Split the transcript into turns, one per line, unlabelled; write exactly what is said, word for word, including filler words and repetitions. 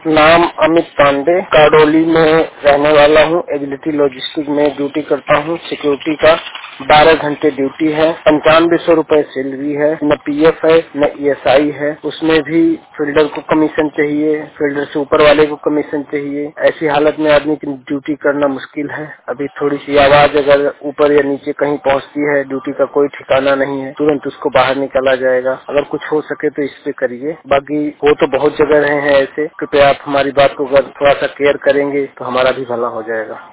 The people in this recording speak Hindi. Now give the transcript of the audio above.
नाम अमित पांडे, काडोली में रहने वाला हूँ। एबिलिटी लॉजिस्टिक में ड्यूटी करता हूँ। सिक्योरिटी का बारह घंटे ड्यूटी है। पंचानवे सौ रूपये सैलरी है। न पीएफ है न ईएसआई है। उसमें भी फील्डर को कमीशन चाहिए, फील्डर से ऊपर वाले को कमीशन चाहिए। ऐसी हालत में आदमी की ड्यूटी करना मुश्किल है। अभी थोड़ी सी आवाज अगर ऊपर या नीचे कहीं पहुँचती है, ड्यूटी का कोई ठिकाना नहीं है, तुरंत उसको बाहर निकाला जाएगा। अगर कुछ हो सके तो इस पे करिए। बाकी वो तो बहुत जगह रहे हैं ऐसे। कृपया आप हमारी बात को अगर थोड़ा सा केयर करेंगे तो हमारा भी भला हो जाएगा।